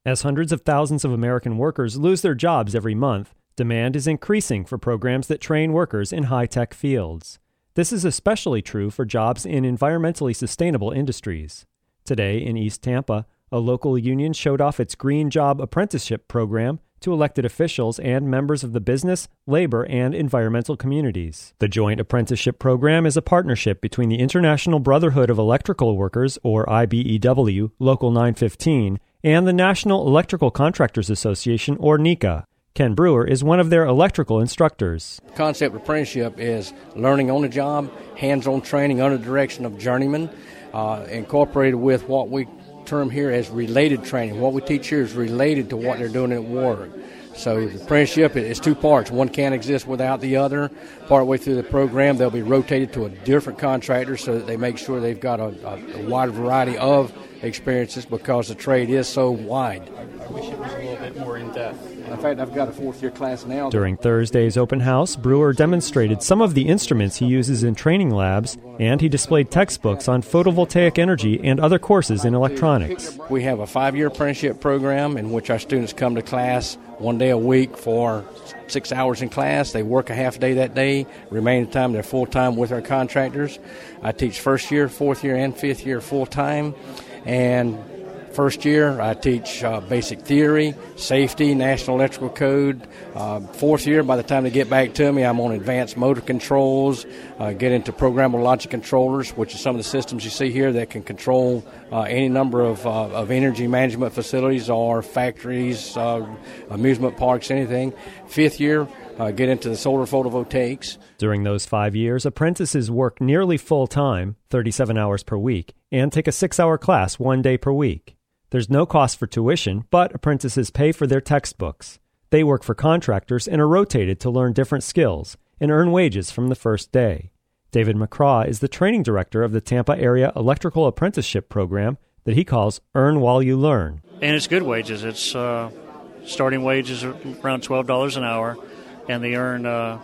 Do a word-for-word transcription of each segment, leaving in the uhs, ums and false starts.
As hundreds of thousands of American workers lose their jobs every month, demand is increasing for programs that train workers in high-tech fields. This is especially true for jobs in environmentally sustainable industries. Today in East Tampa, a local union showed off its Green Job Apprenticeship program to elected officials and members of the business, labor, and environmental communities. The Joint Apprenticeship Program is a partnership between the International Brotherhood of Electrical Workers, or I B E W, Local nine fifteen, and the National Electrical Contractors Association, or NECA. Ken Brewer is one of their electrical instructors. The concept of apprenticeship is learning on the job, hands-on training under the direction of journeymen, uh, incorporated with what we term here as related training. What we teach here is related to what they're doing at work. So the apprenticeship is two parts. One can't exist without the other. Partway through the program, they'll be rotated to a different contractor so that they make sure they've got a, a, a wide variety of experiences because the trade is so wide. I, I wish it was a little bit more in-depth. In fact, I've got a fourth-year class now. During Thursday's open house, Brewer demonstrated some of the instruments he uses in training labs, and he displayed textbooks on photovoltaic energy and other courses in electronics. We have a five-year apprenticeship program in which our students come to class one day a week for six hours in class. They work a half day that day. Remaining time, they're full-time with our contractors. I teach first year, fourth year, and fifth year full-time. And first year, I teach uh, basic theory, safety, National Electrical Code. Uh, fourth year, by the time they get back to me, I'm on advanced motor controls, uh, get into programmable logic controllers, which is some of the systems you see here that can control uh, any number of, uh, of energy management facilities or factories, uh, amusement parks, anything. Fifth year, uh, get into the solar photovoltaics. During those five years, apprentices work nearly full-time, thirty-seven hours per week, and take a six-hour class one day per week. There's no cost for tuition, but apprentices pay for their textbooks. They work for contractors and are rotated to learn different skills and earn wages from the first day. David McCraw is the training director of the Tampa Area Electrical Apprenticeship Program that he calls Earn While You Learn. And it's good wages. It's uh, starting wages are around twelve dollars an hour, and they earn uh,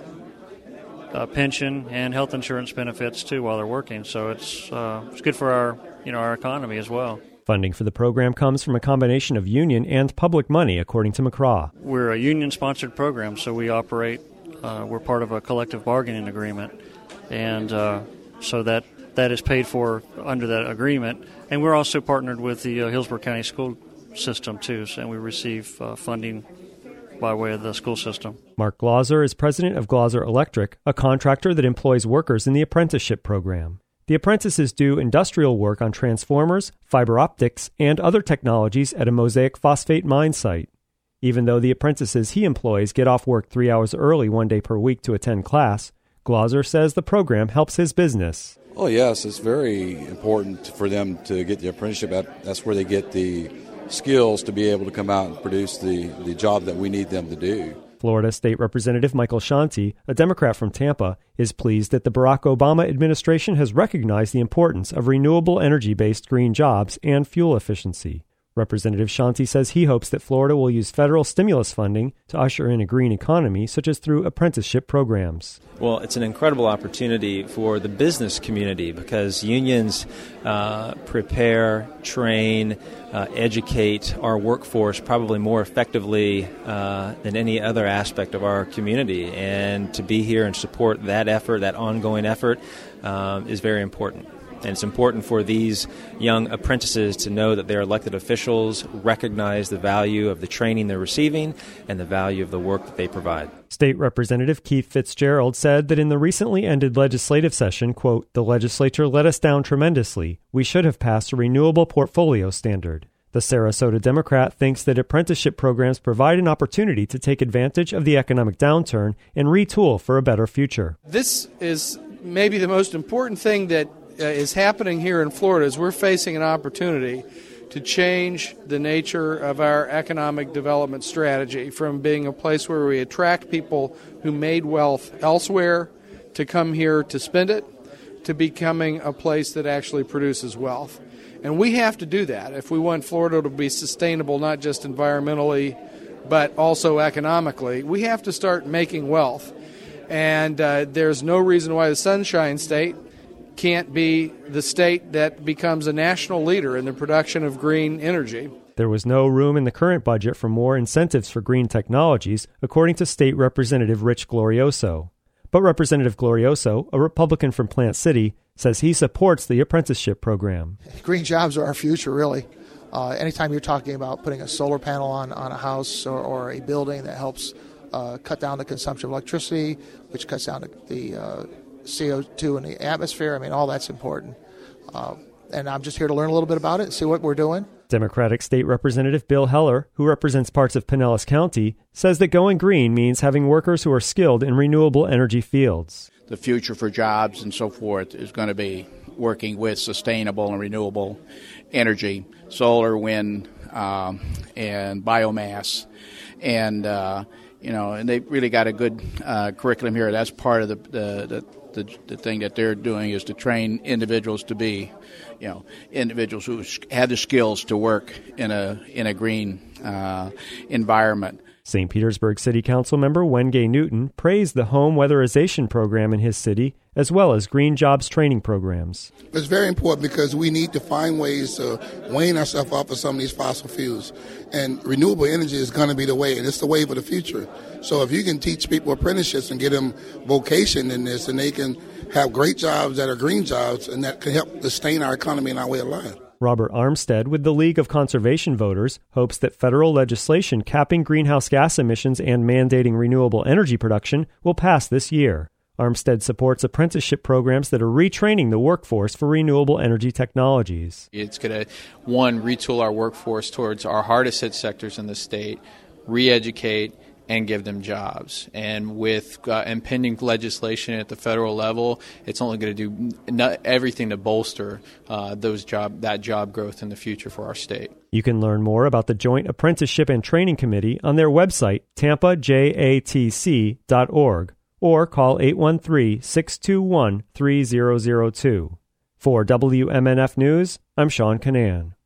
uh, pension and health insurance benefits too while they're working. So it's uh, it's good for our you know our economy as well. Funding for the program comes from a combination of union and public money, according to McCraw. We're a union-sponsored program, so we operate, uh, we're part of a collective bargaining agreement, and uh, so that, that is paid for under that agreement. And we're also partnered with the uh, Hillsborough County School System, too, and we receive uh, funding by way of the school system. Mark Glauser is president of Glauser Electric, a contractor that employs workers in the apprenticeship program. The apprentices do industrial work on transformers, fiber optics, and other technologies at a Mosaic phosphate mine site. Even though the apprentices he employs get off work three hours early one day per week to attend class, Glauser says the program helps his business. Oh, yes, it's very important for them to get the apprenticeship. That's where they get the skills to be able to come out and produce the, the job that we need them to do. Florida State Representative Michael Shanti, a Democrat from Tampa, is pleased that the Barack Obama administration has recognized the importance of renewable energy-based green jobs and fuel efficiency. Representative Shanti says he hopes that Florida will use federal stimulus funding to usher in a green economy, such as through apprenticeship programs. Well, it's an incredible opportunity for the business community because unions uh, prepare, train, uh, educate our workforce probably more effectively uh, than any other aspect of our community. And to be here and support that effort, that ongoing effort, um, is very important. And it's important for these young apprentices to know that their elected officials recognize the value of the training they're receiving and the value of the work that they provide. State Representative Keith Fitzgerald said that in the recently ended legislative session, quote, "The legislature let us down tremendously. We should have passed a renewable portfolio standard." The Sarasota Democrat thinks that apprenticeship programs provide an opportunity to take advantage of the economic downturn and retool for a better future. This is maybe the most important thing that Uh, is happening here in Florida is we're facing an opportunity to change the nature of our economic development strategy from being a place where we attract people who made wealth elsewhere to come here to spend it to becoming a place that actually produces wealth. And we have to do that if we want Florida to be sustainable not just environmentally but also economically. We have to start making wealth. And uh, there's no reason why the Sunshine State can't be the state that becomes a national leader in the production of green energy. There was no room in the current budget for more incentives for green technologies, according to State Representative Rich Glorioso. But Representative Glorioso, a Republican from Plant City, says he supports the apprenticeship program. Green jobs are our future, really. Uh, anytime you're talking about putting a solar panel on, on a house or, or a building that helps uh, cut down the consumption of electricity, which cuts down the, the uh, C O two in the atmosphere, I mean, all that's important. Uh, and I'm just here to learn a little bit about it and see what we're doing. Democratic State Representative Bill Heller, who represents parts of Pinellas County, says that going green means having workers who are skilled in renewable energy fields. The future for jobs and so forth is going to be working with sustainable and renewable energy, solar, wind, um, and biomass. And, uh, you know, and they've really got a good uh, curriculum here. That's part of the, the, the, the, the thing that they're doing is to train individuals to be, you know, individuals who have the skills to work in a, in a green uh, environment. Saint Petersburg City Council member Wenge Newton praised the home weatherization program in his city, as well as green jobs training programs. It's very important because we need to find ways to wean ourselves off of some of these fossil fuels. And renewable energy is going to be the way, and it's the wave of the future. So if you can teach people apprenticeships and get them vocation in this, and they can have great jobs that are green jobs, and that can help sustain our economy and our way of life. Robert Armstead with the League of Conservation Voters hopes that federal legislation capping greenhouse gas emissions and mandating renewable energy production will pass this year. Armstead supports apprenticeship programs that are retraining the workforce for renewable energy technologies. It's going to, one, retool our workforce towards our hardest hit sectors in the state, re-educate, and give them jobs. And with uh, impending legislation at the federal level, it's only going to do not everything to bolster uh, those job that job growth in the future for our state. You can learn more about the Joint Apprenticeship and Training Committee on their website, tampa j a t c dot org, or call eight one three, six two one, three zero zero two. For W M N F News, I'm Sean Canan.